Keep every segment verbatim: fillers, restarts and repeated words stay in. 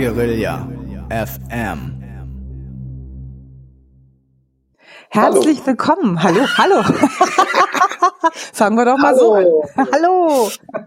Guerilla F M. Herzlich hallo. Willkommen. Hallo, hallo. Fangen wir doch mal hallo. so an. Hallo.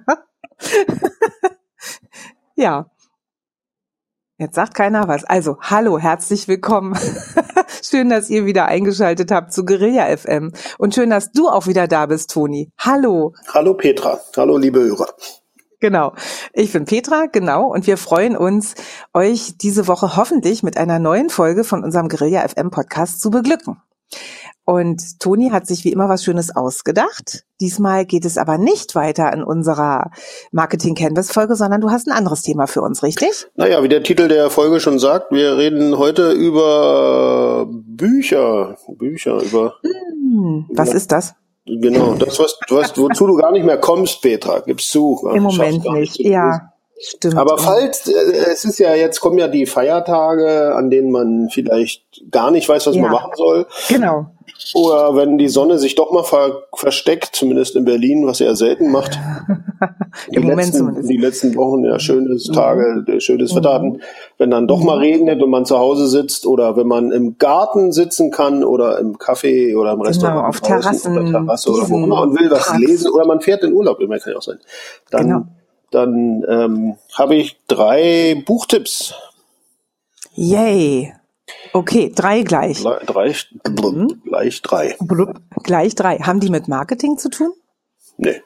Ja. Jetzt sagt keiner was. Also, hallo, herzlich willkommen. Schön, dass ihr wieder eingeschaltet habt zu Guerilla F M. Und schön, dass du auch wieder da bist, Toni. Hallo. Hallo Petra. Hallo liebe Hörer. Genau. Ich bin Petra, genau. Und wir freuen uns, euch diese Woche hoffentlich mit einer neuen Folge von unserem Guerilla F M Podcast zu beglücken. Und Toni hat sich wie immer was Schönes ausgedacht. Diesmal geht es aber nicht weiter in unserer Marketing-Canvas-Folge, sondern du hast ein anderes Thema für uns, richtig? Naja, wie der Titel der Folge schon sagt, wir reden heute über Bücher. Bücher, über... Hm, was über, ist das? Genau, das, was, was wozu du gar nicht mehr kommst, Petra, gibst zu. Im Moment nicht, nicht ja. Stimmt. Aber falls, äh, es ist ja, jetzt kommen ja die Feiertage, an denen man vielleicht gar nicht weiß, was ja. man machen soll. Genau. Oder wenn die Sonne sich doch mal ver- versteckt, zumindest in Berlin, was sie ja selten macht. Im die Moment letzten, zumindest. Die letzten Wochen, ja, schönes Tage, mhm. schönes Wetter hatten. Wenn dann doch mal regnet und man zu Hause sitzt oder wenn man im Garten sitzen kann oder im Café oder im Restaurant. Genau, auf Terrassen. Oder Terrasse oder wo immer und will was Parks. lesen oder man fährt in Urlaub, immer kann ja auch sein. Dann, genau. dann ähm, habe ich drei Buchtipps. Yay. Okay, drei gleich. Drei, mhm. Gleich drei. Blub, gleich drei. Haben die mit Marketing zu tun? Nee,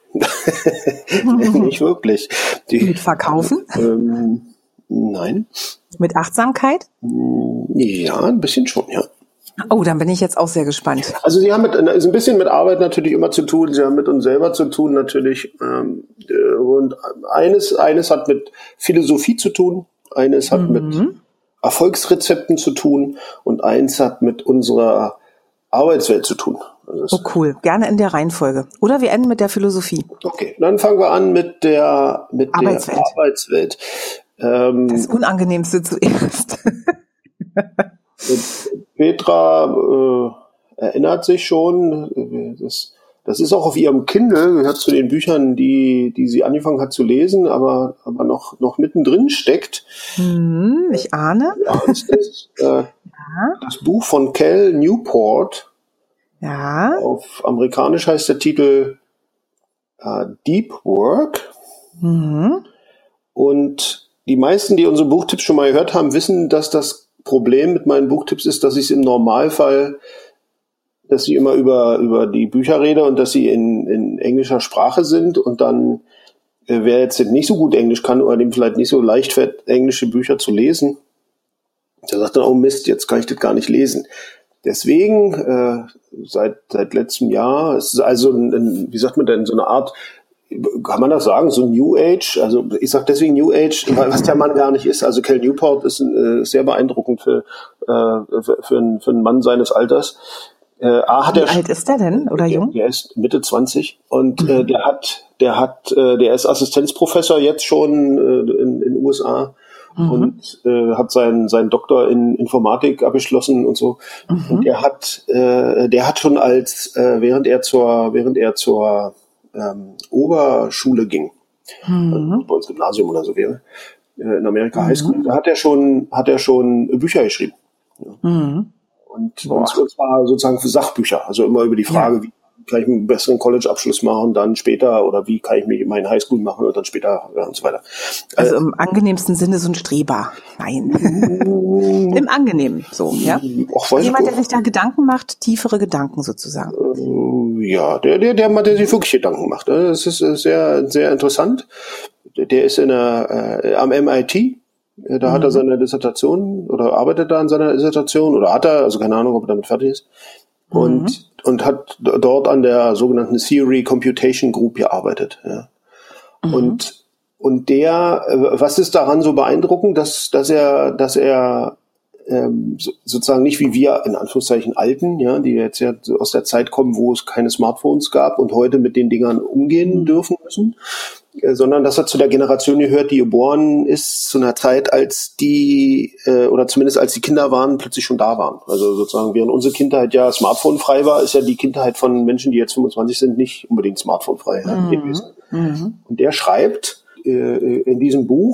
nicht wirklich. Die, mit Verkaufen? Ähm, nein. Mit Achtsamkeit? Ja, ein bisschen schon, ja. Oh, dann bin ich jetzt auch sehr gespannt. Also sie haben mit, ist ein bisschen mit Arbeit natürlich immer zu tun, sie haben mit uns selber zu tun natürlich. Ähm, und eines, eines hat mit Philosophie zu tun, eines hat mhm. mit Erfolgsrezepten zu tun und eins hat mit unserer Arbeitswelt zu tun. Also oh cool, gerne in der Reihenfolge. Oder wir enden mit der Philosophie. Okay, dann fangen wir an mit der, mit Arbeitswelt. der Arbeitswelt. Ähm, das Unangenehmste zuerst. Petra äh, erinnert sich schon, das, das ist auch auf ihrem Kindle, gehört zu den Büchern, die, die sie angefangen hat zu lesen, aber, aber noch, noch mittendrin steckt. Hm, ich ahne. Ja, das ist äh, ja. das Buch von Cal Newport. Ja. Auf amerikanisch heißt der Titel äh, Deep Work. Mhm. Und die meisten, die unsere Buchtipps schon mal gehört haben, wissen, dass das Problem mit meinen Buchtipps ist, dass ich es im Normalfall, dass ich immer über, über die Bücher rede und dass sie in, in englischer Sprache sind und dann, äh, wer jetzt nicht so gut Englisch kann oder dem vielleicht nicht so leicht fällt, englische Bücher zu lesen, der sagt dann, oh Mist, jetzt kann ich das gar nicht lesen. Deswegen, äh, seit, seit letztem Jahr, es ist also, ein, ein, wie sagt man denn, so eine Art, kann man das sagen, so New Age, also ich sage deswegen New Age, weil was der Mann gar nicht ist. Also Cal Newport ist äh, sehr beeindruckend für, äh, für, für, einen, für einen Mann seines Alters. Äh, A, hat Wie er, alt ist der denn, oder der, jung? Der ist Mitte zwanzig und äh, der hat, der hat, äh, der ist Assistenzprofessor jetzt schon äh, in den U S A. Mhm. Und äh, hat seinen seinen Doktor in Informatik abgeschlossen und so. Mhm. Und der hat äh, der hat schon als äh, während er zur während er zur ähm, Oberschule ging, mhm. also bei uns Gymnasium oder so wäre, äh, in Amerika mhm. Highschool, da hat er schon hat er schon Bücher geschrieben. Ja. Mhm. Und, und zwar sozusagen für Sachbücher, also immer über die Frage, ja. wie kann ich einen besseren College-Abschluss machen, dann später, oder wie kann ich mich in meinen Highschool machen und dann später ja, und so weiter. Also im angenehmsten Sinne so ein Streber. Nein. Im Angenehmen, so, ja? Och, jemand, der sich da Gedanken macht, tiefere Gedanken sozusagen. Ja, der, der, der, der sich wirklich Gedanken macht. Das ist sehr, sehr interessant. Der ist in der, äh, am M I T. Da mhm. hat er seine Dissertation oder arbeitet da an seiner Dissertation oder hat er, also keine Ahnung, ob er damit fertig ist. Und, mhm. und hat dort an der sogenannten Theory Computation Group gearbeitet. Ja. Mhm. Und, und der, was ist daran so beeindruckend, dass, dass er, dass er ähm, so, sozusagen nicht wie wir, in Anführungszeichen Alten, ja, die jetzt ja aus der Zeit kommen, wo es keine Smartphones gab und heute mit den Dingern umgehen dürfen müssen, äh, sondern dass er zu der Generation gehört, die geboren ist zu einer Zeit, als die, äh, oder zumindest als die Kinder waren, plötzlich schon da waren. Also sozusagen, während unsere Kindheit ja smartphonefrei war, ist ja die Kindheit von Menschen, die jetzt fünfundzwanzig sind, nicht unbedingt smartphonefrei mhm. gewesen. Mhm. Und der schreibt äh, in diesem Buch,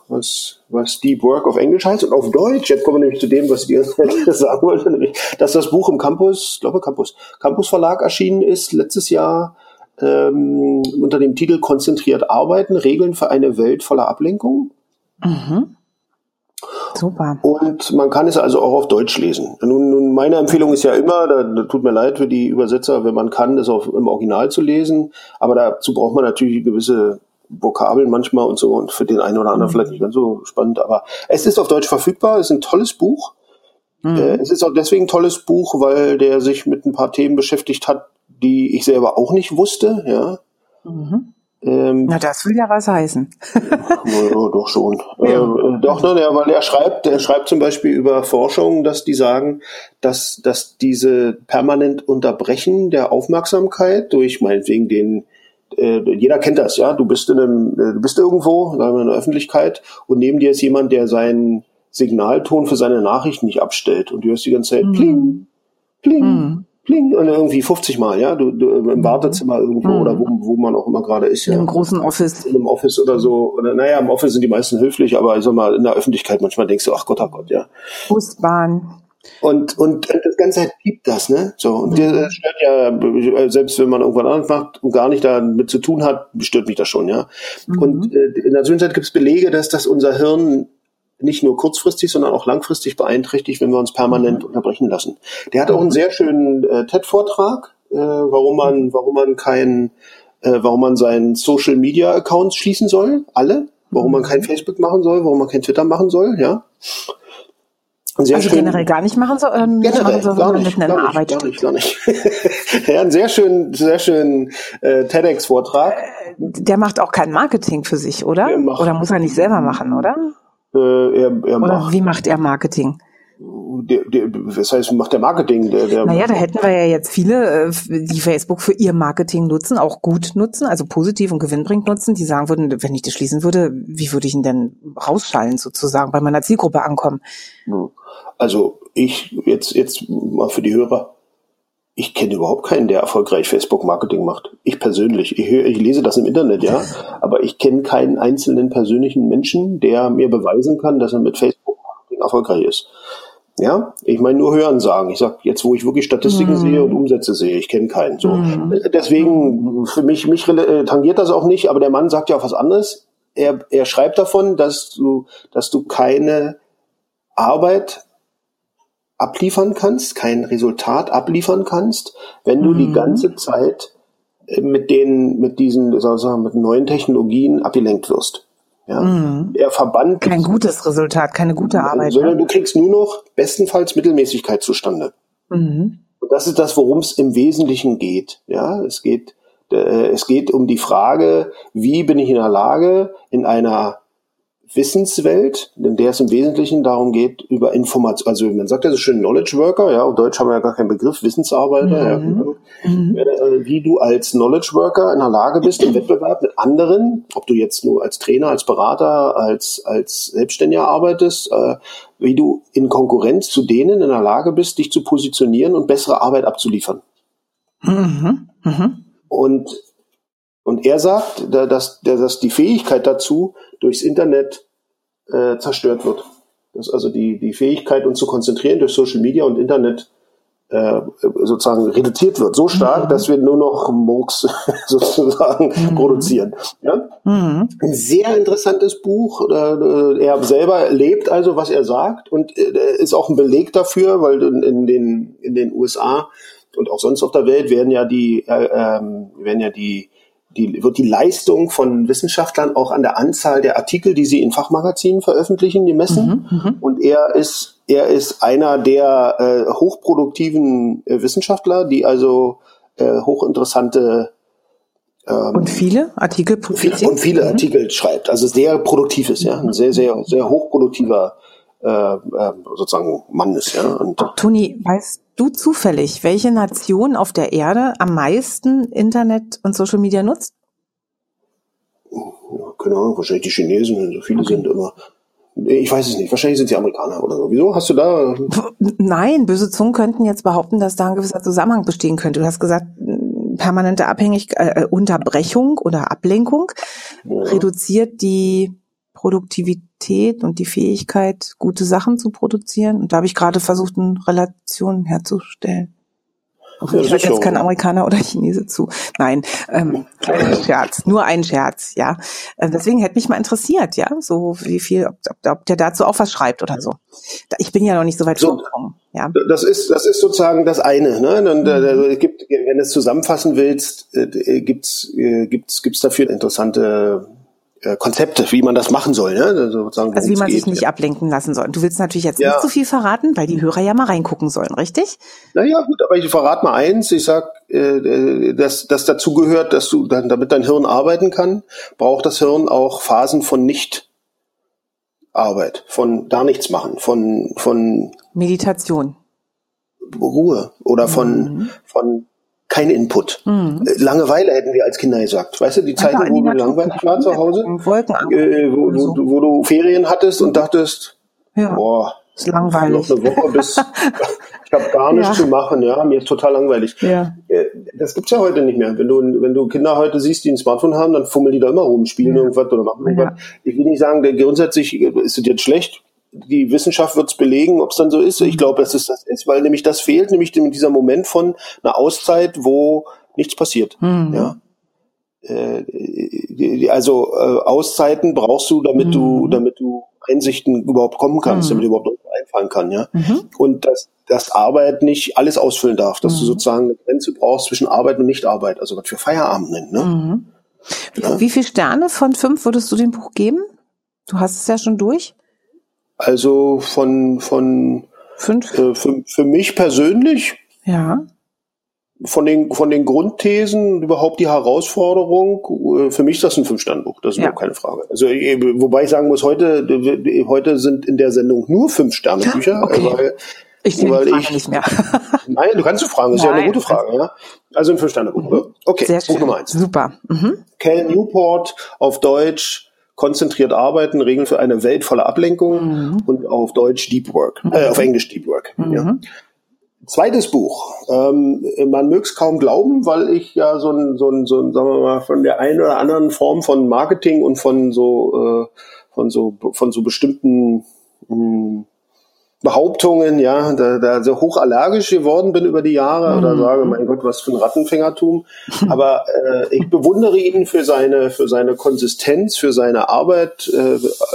was, was Deep Work auf Englisch heißt und auf Deutsch. Jetzt kommen wir nämlich zu dem, was ich die ganze Zeit sagen wollte, nämlich, dass das Buch im Campus, ich glaube Campus, Campus Verlag erschienen ist letztes Jahr ähm, unter dem Titel Konzentriert arbeiten, Regeln für eine Welt voller Ablenkung. Mhm. Super. Und man kann es also auch auf Deutsch lesen. Nun, nun meine Empfehlung ist ja immer, da, da tut mir leid für die Übersetzer, wenn man kann, es auch im Original zu lesen. Aber dazu braucht man natürlich gewisse Vokabeln manchmal und so. Und für den einen oder anderen mhm. vielleicht nicht ganz so spannend. Aber es ist auf Deutsch verfügbar. Es ist ein tolles Buch. Mhm. Äh, es ist auch deswegen ein tolles Buch, weil der sich mit ein paar Themen beschäftigt hat, die ich selber auch nicht wusste. Ja. Mhm. Ähm, Na, das will ja was heißen. ja, doch schon. Ja. Äh, doch, ne, der, weil er schreibt, er schreibt zum Beispiel über Forschung, dass die sagen, dass, dass diese permanent Unterbrechen der Aufmerksamkeit durch meinetwegen den, äh, jeder kennt das, ja, du bist in einem, äh, du bist irgendwo, sagen wir in der Öffentlichkeit und neben dir ist jemand, der seinen Signalton für seine Nachrichten nicht abstellt und du hörst die ganze Zeit mhm. pling, pling. Mhm. Und irgendwie fünfzig Mal, ja, du, du im Wartezimmer irgendwo mhm. oder wo, wo man auch immer gerade ist, ja. In einem großen Office. In einem Office oder so. Oder, naja, im Office sind die meisten höflich, aber ich sag mal, in der Öffentlichkeit manchmal denkst du, ach Gott, ach Gott, ja. Busbahn. Und, und, und das ganze Zeit piept das, ne? So, und mhm. das stört ja, selbst wenn man irgendwann anderes macht und gar nicht damit zu tun hat, stört mich das schon, ja. Mhm. Und äh, in der Zwischenzeit gibt es Belege, dass das unser Hirn nicht nur kurzfristig, sondern auch langfristig beeinträchtigt, wenn wir uns permanent mhm. unterbrechen lassen. Der hat auch einen sehr schönen äh, TED-Vortrag, äh, warum man, warum man kein, äh, warum man seinen Social-Media-Accounts schließen soll, alle, warum man kein Facebook machen soll, warum man kein Twitter machen soll, ja. Sehr also schön, generell gar nicht machen soll, oder nicht generell, machen soll, gar sondern nicht, mit einer gar Arbeit. Nicht, gar nicht, gar nicht. Ja, einen sehr schönen, sehr schönen äh, TEDx-Vortrag. Äh, der macht auch kein Marketing für sich, oder? Oder muss er nicht selber machen, oder? Äh, er, er Oder macht, wie macht er Marketing? Der, der, was heißt, macht der Marketing? Der, der naja, da hätten wir ja jetzt viele, die Facebook für ihr Marketing nutzen, auch gut nutzen, also positiv und gewinnbringend nutzen, die sagen würden, wenn ich das schließen würde, wie würde ich ihn denn rausschallen sozusagen, bei meiner Zielgruppe ankommen? Also ich, jetzt, jetzt mal für die Hörer, ich kenne überhaupt keinen, der erfolgreich Facebook-Marketing macht. Ich persönlich. Ich, höre, ich lese das im Internet, ja. Aber ich kenne keinen einzelnen persönlichen Menschen, der mir beweisen kann, dass er mit Facebook-Marketing erfolgreich ist. Ja, ich meine nur hören sagen. Ich sag jetzt, wo ich wirklich Statistiken mhm. sehe und Umsätze sehe, ich kenne keinen. So, mhm. deswegen für mich mich tangiert das auch nicht. Aber der Mann sagt ja auch was anderes. Er er schreibt davon, dass du dass du keine Arbeit abliefern kannst, kein Resultat abliefern kannst, wenn du mhm. die ganze Zeit mit den mit diesen sozusagen mit neuen Technologien abgelenkt wirst. Ja, mhm. er verbannt kein gutes Resultat, keine gute Arbeit, sondern ne? Du kriegst nur noch bestenfalls Mittelmäßigkeit zustande. Mhm. Und das ist das, worum es im Wesentlichen geht. Ja, es geht äh, es geht um die Frage, wie bin ich in der Lage, in einer Wissenswelt, in der es im Wesentlichen darum geht, über Information, also man sagt ja so schön Knowledge Worker, ja, auf Deutsch haben wir ja gar keinen Begriff, Wissensarbeiter, mhm. ja, mhm. wie du als Knowledge Worker in der Lage bist, im Wettbewerb mit anderen, ob du jetzt nur als Trainer, als Berater, als, als Selbstständiger arbeitest, äh, wie du in Konkurrenz zu denen in der Lage bist, dich zu positionieren und bessere Arbeit abzuliefern. Mhm. Mhm. Und Und er sagt, dass, dass die Fähigkeit dazu durchs Internet äh, zerstört wird. Dass also die, die Fähigkeit, uns zu konzentrieren durch Social Media und Internet äh, sozusagen reduziert wird. So stark, mhm. dass wir nur noch Murks sozusagen mhm. produzieren. Ja? Mhm. Ein sehr interessantes Buch. Äh, er selber lebt also, was er sagt, und äh, ist auch ein Beleg dafür, weil in, in, den, in den U S A und auch sonst auf der Welt werden ja die, äh, ähm, werden ja die Die, wird die Leistung von Wissenschaftlern auch an der Anzahl der Artikel, die sie in Fachmagazinen veröffentlichen, gemessen. Mhm, und er ist, er ist einer der äh, hochproduktiven äh, Wissenschaftler, die also äh, hochinteressante ähm, und viele Artikel publiziert und viele mhm. Artikel schreibt. Also sehr produktiv ist, ja, ein sehr, sehr, sehr hochproduktiver äh, äh, sozusagen Mann ist, ja. Und Toni, weißt du zufällig, welche Nation auf der Erde am meisten Internet und Social Media nutzt? Ja, keine Ahnung, wahrscheinlich die Chinesen, wenn so viele okay. sind immer. Ich weiß es nicht, wahrscheinlich sind sie Amerikaner oder so. Wieso? Hast du da? Nein, böse Zungen könnten jetzt behaupten, dass da ein gewisser Zusammenhang bestehen könnte. Du hast gesagt, permanente Abhängigkeit, äh, Unterbrechung oder Ablenkung ja. reduziert die Produktivität und die Fähigkeit, gute Sachen zu produzieren. Und da habe ich gerade versucht, eine Relation herzustellen. Okay, ich höre jetzt kein Amerikaner oder Chinese zu. Nein, ähm, kleiner Scherz, nur ein Scherz, ja. Äh, deswegen hätte mich mal interessiert, ja, so wie viel, ob, ob, ob der dazu auch was schreibt oder so. Ich bin ja noch nicht so weit so, vorgekommen, ja. Das ist, das ist sozusagen das eine, ne? Und, äh, gibt, wenn du es zusammenfassen willst, äh, gibt's, äh, gibt's, gibt's dafür interessante Konzepte, wie man das machen soll, ne? Also, sozusagen, also wie man geht, sich nicht ja. ablenken lassen soll. Du willst natürlich jetzt ja. nicht so viel verraten, weil die Hörer ja mal reingucken sollen, richtig? Naja, gut, aber ich verrate mal eins. Ich sag, äh, dass das dazu gehört, dass du dann, damit dein Hirn arbeiten kann, braucht das Hirn auch Phasen von Nicht-Arbeit, von gar nichts machen, von von Meditation, Ruhe oder von mhm. von kein Input. Mhm. Langeweile hätten wir als Kinder gesagt. Weißt du, die Zeiten, wo du langweilig war zu Hause, Wolken äh, wo, wo, wo, wo du Ferien hattest und dachtest, ja, boah, ist langweilig. Noch eine Woche bis, ich habe gar nichts ja. zu machen, ja, mir ist total langweilig. Ja. Das gibt's ja heute nicht mehr. Wenn du, wenn du Kinder heute siehst, die ein Smartphone haben, dann fummeln die da immer rum, spielen ja. irgendwas oder machen irgendwas. Ja. Ich will nicht sagen, der, grundsätzlich ist es jetzt schlecht. Die Wissenschaft wird's belegen, ob es dann so ist. Ich glaube, dass es das ist, weil nämlich das fehlt, nämlich dieser Moment von einer Auszeit, wo nichts passiert. Mhm. Ja. Äh, also äh, Auszeiten brauchst du, damit mhm. du, damit du Einsichten überhaupt kommen kannst, mhm. damit überhaupt einfallen kann, ja. Mhm. Und dass, dass Arbeit nicht alles ausfüllen darf, dass mhm. du sozusagen eine Grenze brauchst zwischen Arbeit und Nichtarbeit, also was wir Feierabend nennen, ne? Mhm. Ja. Wie viele Sterne von fünf würdest du dem Buch geben? Du hast es ja schon durch. Also von, von, fünf? Äh, für, für mich persönlich. Ja. Von den, von den Grundthesen, überhaupt die Herausforderung, für mich ist das ein Fünf-Sterne-Buch, das ist ja. überhaupt keine Frage. Also, wobei ich sagen muss, heute, heute sind in der Sendung nur Fünf-Sterne-Bücher, okay. weil, ich weil ich, nicht mehr. Nein, du kannst du fragen, das ist Nein. ja eine gute Frage, ja. Also ein Fünf-Sterne-Buch. Mhm. Okay, Sehr Buch schön. Nummer eins. Super. Mhm. Cal Newport, auf Deutsch, konzentriert arbeiten, Regeln für eine Welt voller Ablenkung mhm. und auf Deutsch Deep Work, mhm. äh, auf Englisch Deep Work, mhm. ja. Zweites Buch. Ähm, man möge es kaum glauben, weil ich ja so ein, so ein, so ein, sagen wir mal, von der einen oder anderen Form von Marketing und von so, äh, von so, von so bestimmten mh, Behauptungen, ja, da, da so hochallergisch geworden bin über die Jahre mhm. oder sage, mein Gott, was für ein Rattenfängertum. Aber äh, ich bewundere ihn für seine, für seine Konsistenz, für seine Arbeit, äh,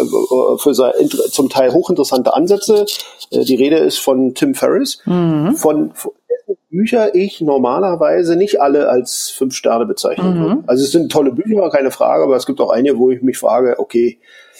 für seine zum Teil hochinteressante Ansätze. Äh, die Rede ist von Tim Ferriss, mhm. von, von dessen Bücher ich normalerweise nicht alle als fünf Sterne bezeichnen würde. Mhm. Also es sind tolle Bücher, keine Frage, aber es gibt auch einige, wo ich mich frage, okay,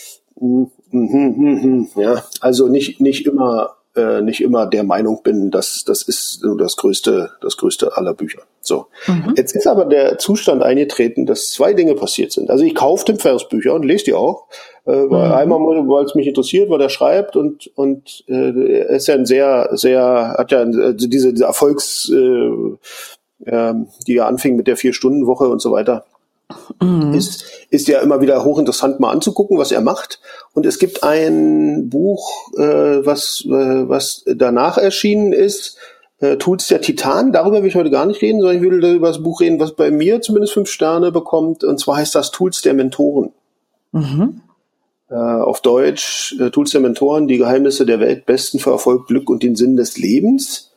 mh, mh, mh, mh, ja, also nicht nicht immer äh, nicht immer der Meinung bin, dass das ist so das größte das größte aller Bücher. So, mhm. Jetzt ist aber der Zustand eingetreten, dass zwei Dinge passiert sind. Also ich kaufe Tim Ferriss Bücher und lese die auch, äh, weil mhm. einmal weil es mich interessiert, weil er schreibt und und äh, er ist ja ein sehr sehr hat ja also diese, diese Erfolgs äh, äh, die ja anfing mit der Vier-Stunden-Woche und so weiter. Mhm. Ist, ist ja immer wieder hochinteressant mal anzugucken, was er macht. Und es gibt ein Buch, äh, was, äh, was danach erschienen ist, äh, Tools der Titan. Darüber will ich heute gar nicht reden, sondern ich will über das Buch reden, was bei mir zumindest fünf Sterne bekommt. Und zwar heißt das Tools der Mentoren. Mhm. Äh, auf Deutsch äh, Tools der Mentoren, die Geheimnisse der Weltbesten für Erfolg, Glück und den Sinn des Lebens.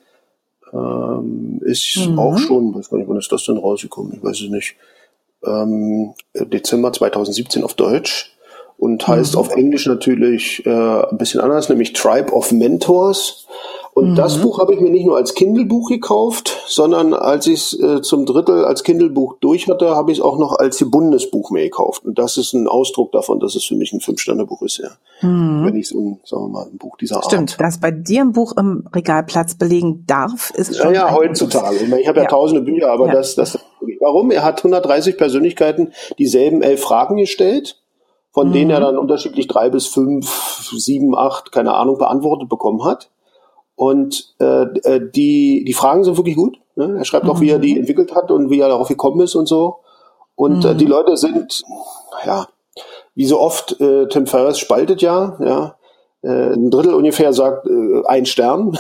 Ähm, ist mhm. auch schon, weiß gar nicht, wann ist das denn rausgekommen? Ich weiß es nicht. Ähm, Dezember zweitausendsiebzehn auf Deutsch und heißt mhm. auf Englisch natürlich äh, ein bisschen anders, nämlich Tribe of Mentors. Und mhm. das Buch habe ich mir nicht nur als Kindle-Buch gekauft, sondern als ich es äh, zum Drittel als Kindle-Buch durch hatte, habe ich es auch noch als Bundesbuch mir gekauft. Und das ist ein Ausdruck davon, dass es für mich ein Fünf-Sterne-Buch ist, ja. Mhm. Wenn ich so ein, sagen wir mal, ein Buch dieser Art. Stimmt, dass bei dir ein Buch im Regalplatz belegen darf, ist schon. Ja, ja, heutzutage. Ich, meine, ich habe ja, ja tausende Bücher, aber ja. das, das, warum? Er hat hundertdreißig Persönlichkeiten dieselben elf Fragen gestellt, von mhm. denen er dann unterschiedlich drei bis fünf, sieben, acht, keine Ahnung, beantwortet bekommen hat. Und äh, die die Fragen sind wirklich gut. Ne? Er schreibt mhm. auch, wie er die entwickelt hat und wie er darauf gekommen ist und so. Und mhm. äh, die Leute sind, ja, wie so oft, äh, Tim Ferriss spaltet ja, ja. Äh, ein Drittel ungefähr sagt äh, ein Stern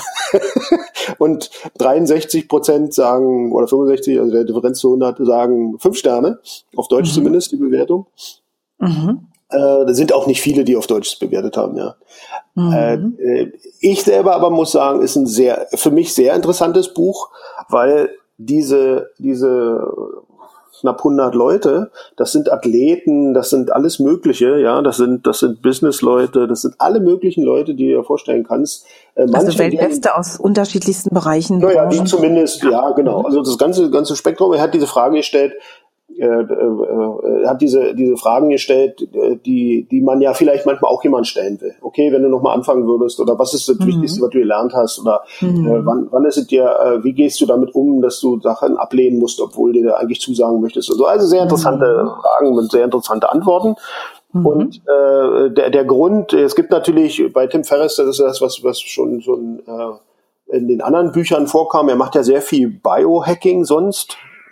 und dreiundsechzig Prozent sagen, oder fünfundsechzig, also der Differenz zu hundert, sagen fünf Sterne, auf Deutsch mhm. zumindest die Bewertung. Mhm. Äh, da sind auch nicht viele, die auf Deutsch bewertet haben, ja. Mhm. Äh, ich selber aber muss sagen, ist ein sehr, für mich sehr interessantes Buch, weil diese, diese knapp hundert Leute, das sind Athleten, das sind alles Mögliche, ja, das sind, das sind Businessleute, das sind alle möglichen Leute, die du dir vorstellen kannst. Äh, also Weltbeste aus unterschiedlichsten Bereichen. Naja, die zumindest, ja, genau. Also das ganze, ganze Spektrum. Er hat diese Frage gestellt, äh, äh, hat diese, diese Fragen gestellt, die, die man ja vielleicht manchmal auch jemand stellen will. Okay, wenn du nochmal anfangen würdest, oder was ist das mhm. Wichtigste, was du gelernt hast, oder mhm. äh, wann, wann ist es dir, äh, wie gehst du damit um, dass du Sachen ablehnen musst, obwohl du dir eigentlich zusagen möchtest, und so. Also sehr interessante mhm. Fragen und sehr interessante Antworten. Mhm. Und äh, der, der Grund, es gibt natürlich bei Tim Ferriss, das ist das, was, was schon, schon äh, in den anderen Büchern vorkam, er macht ja sehr viel Biohacking sonst.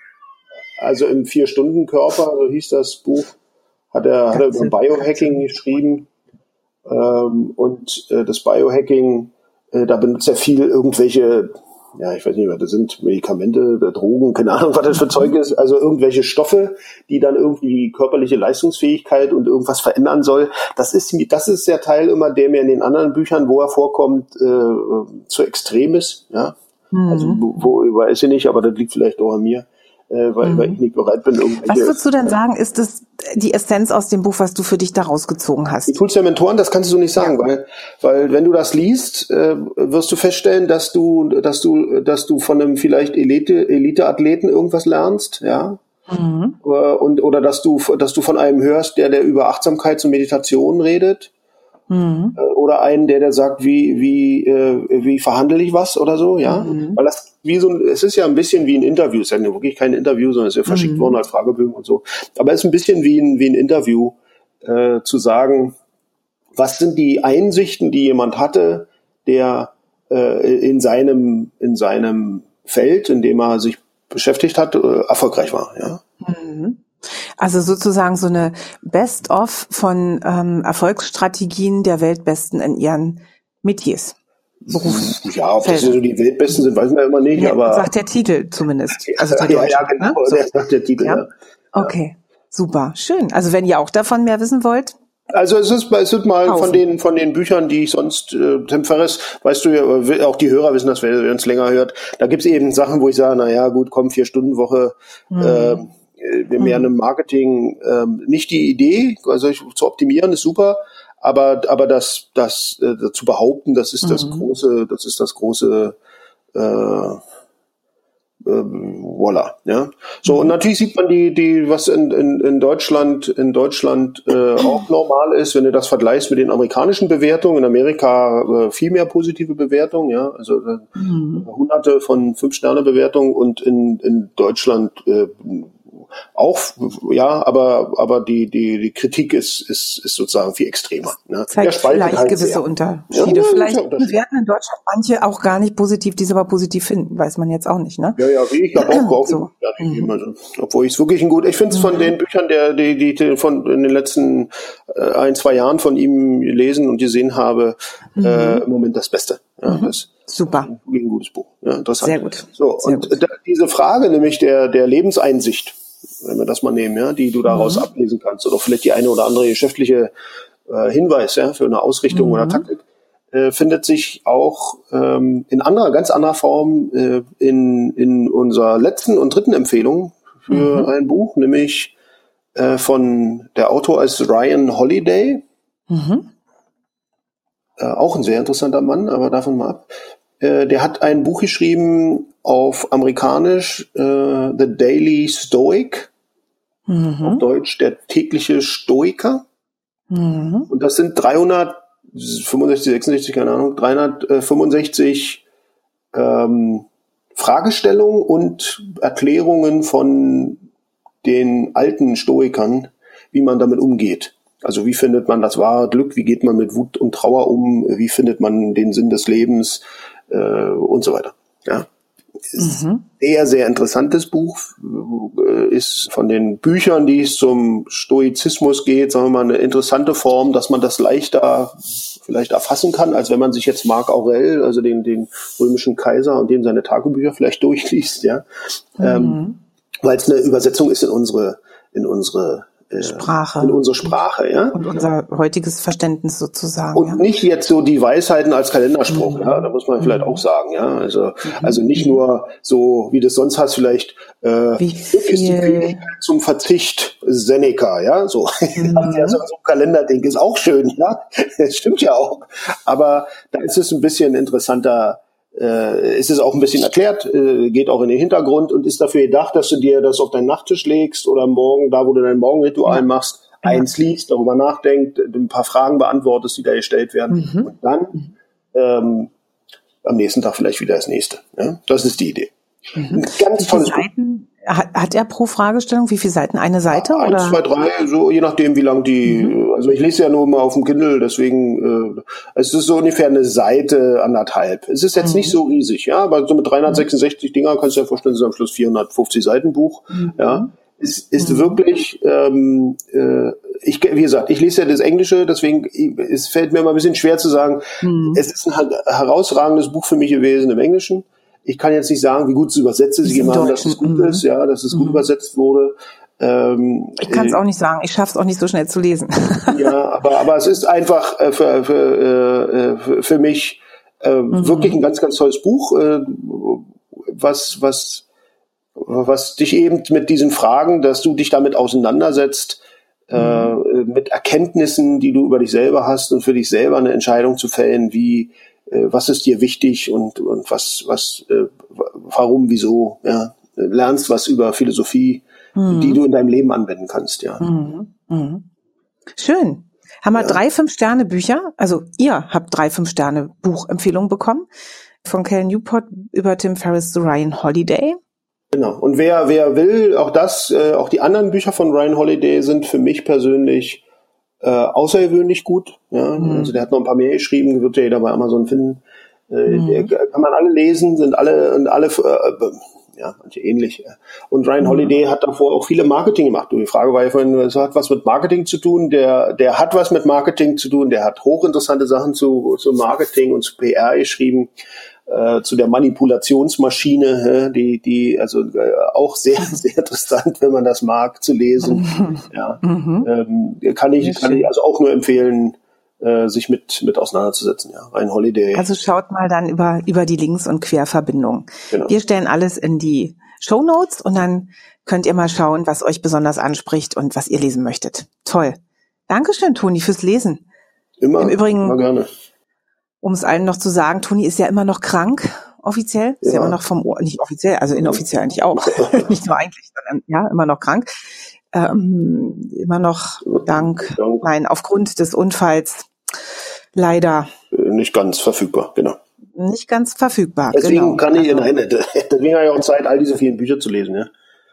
Also im Vier-Stunden-Körper, so hieß das Buch, hat er, hat er über Biohacking geschrieben. Ähm, und äh, das Biohacking, äh, da benutzt er viel irgendwelche, ja, ich weiß nicht mehr, das sind Medikamente, Drogen, keine Ahnung, was das für Zeug ist, also irgendwelche Stoffe, die dann irgendwie körperliche Leistungsfähigkeit und irgendwas verändern soll. Das ist, das ist der Teil immer, der mir in den anderen Büchern, wo er vorkommt, äh, zu extrem ist, ja. Mhm. Also, wo, weiß ich nicht, aber das liegt vielleicht auch an mir. Äh, weil, mhm. weil ich nicht bereit bin, irgendwelche... Was würdest du denn sagen, ist das die Essenz aus dem Buch, was du für dich da rausgezogen hast? Die Tools der Mentoren, das kannst du so nicht sagen, ja. weil, weil wenn du das liest, äh, wirst du feststellen, dass du, dass du, dass du von einem vielleicht Elite, Elite-Athleten irgendwas lernst, ja, mhm. und oder dass du, dass du von einem hörst, der, der über Achtsamkeit und Meditation redet. Mhm. Oder einen, der, der sagt, wie, wie, äh, wie verhandle ich was oder so, ja. Mhm. Weil das wie so ein, es ist ja ein bisschen wie ein Interview, es ist ja wirklich kein Interview, sondern es ist ja verschickt mhm. worden als Fragebögen und so. Aber es ist ein bisschen wie ein, wie ein Interview, äh, zu sagen, was sind die Einsichten, die jemand hatte, der äh, in seinem, in seinem Feld, in dem er sich beschäftigt hat, äh, erfolgreich war, ja. Mhm. Also sozusagen so eine Best-of von ähm, Erfolgsstrategien der Weltbesten in ihren Metiers, Berufen. Ja, ob das so die Weltbesten sind, weiß man ja immer nicht, ja, aber... sagt der Titel zumindest. Also ja, ja, genau, ne? So. Der sagt der Titel, ja. ja. Okay, super, schön. Also wenn ihr auch davon mehr wissen wollt... Also es ist, es ist mal Kaufen. von den von den Büchern, die ich sonst, äh, Tim Ferriss, weißt du ja, auch die Hörer wissen das, wer es länger hört, da gibt's eben Sachen, wo ich sage, na ja, gut, komm, vier Stunden Woche, mhm. äh, mehr einem Marketing, ähm, nicht die Idee, also zu optimieren ist super, aber aber das das äh, zu behaupten, das ist das mhm. große, das ist das große äh, äh, voila, ja. So mhm. und natürlich sieht man die die was in in, in Deutschland in Deutschland äh, auch normal ist, wenn du das vergleichst mit den amerikanischen Bewertungen. In Amerika äh, viel mehr positive Bewertungen, ja, also äh, mhm. Hunderte von Fünf-Sterne-Bewertungen und in in Deutschland äh, auch, ja, aber aber die die die Kritik ist ist ist sozusagen viel extremer. Ne? Zeigt vielleicht halt gewisse sehr. Unterschiede. Ja, vielleicht bewerten in Deutschland manche auch gar nicht positiv, die es aber positiv finden, weiß man jetzt auch nicht, ne? Ja, ja, wie ich habe auch auch so. mhm. also, obwohl ich es wirklich ein gut. Ich finde es mhm. von den Büchern, der die die von in den letzten äh, ein zwei Jahren von ihm gelesen und gesehen habe, mhm. äh, im Moment das Beste. Ja, mhm. das Super. Ein gutes Buch. Ja, interessant. Sehr gut. So Sehr und gut. Da, diese Frage nämlich der der Lebenseinsicht, wenn wir das mal nehmen, ja, die du daraus mhm. ablesen kannst, oder vielleicht die eine oder andere geschäftliche äh, Hinweis, ja, für eine Ausrichtung mhm. oder Taktik, äh, findet sich auch ähm, in anderer, ganz anderer Form äh, in in unserer letzten und dritten Empfehlung für mhm. ein Buch, nämlich äh, von der Autor ist Ryan Holiday, mhm. äh, auch ein sehr interessanter Mann, aber davon mal ab. Äh, der hat ein Buch geschrieben auf Amerikanisch, äh, The Daily Stoic, mhm. auf Deutsch der tägliche Stoiker. Mhm. Und das sind dreihundertfünfundsechzig, sechsundsechzig, keine Ahnung, dreihundertfünfundsechzig ähm, Fragestellungen und Erklärungen von den alten Stoikern, wie man damit umgeht. Also wie findet man das wahre Glück, wie geht man mit Wut und Trauer um, wie findet man den Sinn des Lebens äh, und so weiter. Ja. Ist mhm. sehr, sehr interessantes Buch, ist von den Büchern, die es zum Stoizismus geht, sagen wir mal, eine interessante Form, dass man das leichter vielleicht erfassen kann, als wenn man sich jetzt Marc Aurel, also den, den römischen Kaiser und dem seine Tagebücher vielleicht durchliest, ja. Mhm. Ähm, weil es eine Übersetzung ist in unsere, in unsere äh, Sprache. in unsere Sprache, ja. Und unser heutiges Verständnis sozusagen. Und ja. nicht jetzt so die Weisheiten als Kalenderspruch, mhm. ja, da muss man vielleicht auch sagen, ja. Also, mhm. also nicht nur so, wie du es sonst hast, vielleicht äh, wie viel? Ist die Fähigkeit zum Verzicht, Seneca, ja, so. Mhm. Also, so ein Kalenderding ist auch schön, ja. Das stimmt ja auch. Aber da ist es ein bisschen interessanter. Äh, ist es auch ein bisschen erklärt, äh, geht auch in den Hintergrund und ist dafür gedacht, dass du dir das auf deinen Nachttisch legst oder morgen, da wo du dein Morgenritual ja. machst, ja. eins liest, darüber nachdenkt, ein paar Fragen beantwortest, die da gestellt werden mhm. und dann ähm, am nächsten Tag vielleicht wieder das nächste. Ja? Das ist die Idee. Mhm. Ein ganz tolles Seiten hat, hat er pro Fragestellung, wie viele Seiten? Eine Seite? Ja, eins, zwei, drei, so je nachdem, wie lang die, mhm. also ich lese ja nur mal auf dem Kindle, deswegen, äh, es ist so ungefähr eine Seite, anderthalb. Es ist jetzt mhm. nicht so riesig, ja, aber so mit dreihundertsechsundsechzig mhm. Dinger kannst du dir vorstellen, es ist am Schluss vierhundertfünfzig Seiten Buch, mhm. ja. Es ist mhm. wirklich, ähm, äh, ich, wie gesagt, ich lese ja das Englische, deswegen, es fällt mir immer ein bisschen schwer zu sagen, mhm. es ist ein herausragendes Buch für mich gewesen im Englischen. Ich kann jetzt nicht sagen, wie gut es übersetzt ist. Ich gehe mal, dass es gut ist, ja, dass es gut mhm. übersetzt wurde. Ähm, ich kann es auch nicht sagen. Ich schaffe es auch nicht so schnell zu lesen. Ja, aber aber es ist einfach äh, für, für, äh, für mich äh, mhm. wirklich ein ganz ganz tolles Buch, äh, was was was dich eben mit diesen Fragen, dass du dich damit auseinandersetzt, mhm. äh, mit Erkenntnissen, die du über dich selber hast und für dich selber eine Entscheidung zu fällen, wie was ist dir wichtig und und was was äh, warum wieso ja lernst was über Philosophie, mhm. die du in deinem Leben anwenden kannst, ja. Mhm. Mhm. Schön. Haben wir ja. drei fünf Sterne Bücher, also ihr habt drei fünf Sterne Buchempfehlungen bekommen von Cal Newport über Tim Ferriss zu Ryan Holiday. Genau. Und wer wer will, auch das äh, auch die anderen Bücher von Ryan Holiday sind für mich persönlich Äh, außergewöhnlich gut, ja, mhm. also der hat noch ein paar mehr geschrieben, wird ja jeder bei Amazon finden, äh, mhm. der, kann man alle lesen, sind alle und alle, äh, ja, manche ähnlich. Und Ryan mhm. Holiday hat davor auch viele Marketing gemacht. Und die Frage war ja vorhin, es hat was mit Marketing zu tun, der, der hat was mit Marketing zu tun, der hat hochinteressante Sachen zu, zu Marketing und zu P R geschrieben, äh, zu der Manipulationsmaschine, die, die, also äh, auch sehr, sehr interessant, wenn man das mag, zu lesen. Ja, mhm. ähm, kann ich, kann ich also auch nur empfehlen, äh, sich mit, mit auseinanderzusetzen. Ja, Ryan Holiday. Also schaut mal dann über, über die Links- und Querverbindungen. Genau. Wir stellen alles in die Shownotes und dann könnt ihr mal schauen, was euch besonders anspricht und was ihr lesen möchtet. Toll. Dankeschön, Toni, fürs Lesen. Immer, Im Übrigen, immer gerne. Um es allen noch zu sagen, Toni ist ja immer noch krank, offiziell. Ist ja, ja immer noch vom Ohr, nicht offiziell, also inoffiziell eigentlich auch. Nicht nur eigentlich, sondern ja, immer noch krank. Ähm, immer noch dank, dank, nein, aufgrund des Unfalls leider. Nicht ganz verfügbar, genau. Nicht ganz verfügbar, Deswegen genau. kann ich, nein, deswegen habe ich auch Zeit, all diese vielen Bücher zu lesen, ja.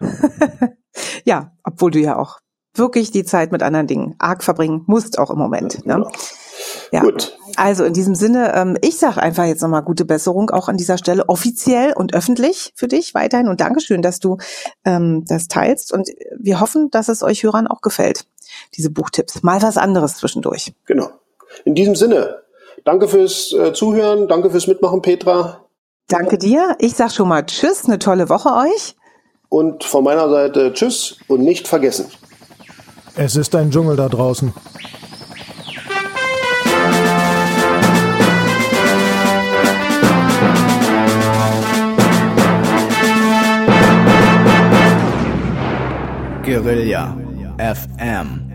Ja, obwohl du ja auch wirklich die Zeit mit anderen Dingen arg verbringen musst, auch im Moment. Ja, genau. Ne? Ja. Gut. Also in diesem Sinne, ähm, ich sage einfach jetzt nochmal gute Besserung auch an dieser Stelle, offiziell und öffentlich für dich weiterhin. Und Dankeschön, dass du ähm, das teilst. Und wir hoffen, dass es euch Hörern auch gefällt, diese Buchtipps. Mal was anderes zwischendurch. Genau. In diesem Sinne, danke fürs äh, Zuhören, danke fürs Mitmachen, Petra. Danke dir. Ich sag schon mal Tschüss, eine tolle Woche euch. Und von meiner Seite Tschüss und nicht vergessen. Es ist ein Dschungel da draußen. Guerilla F M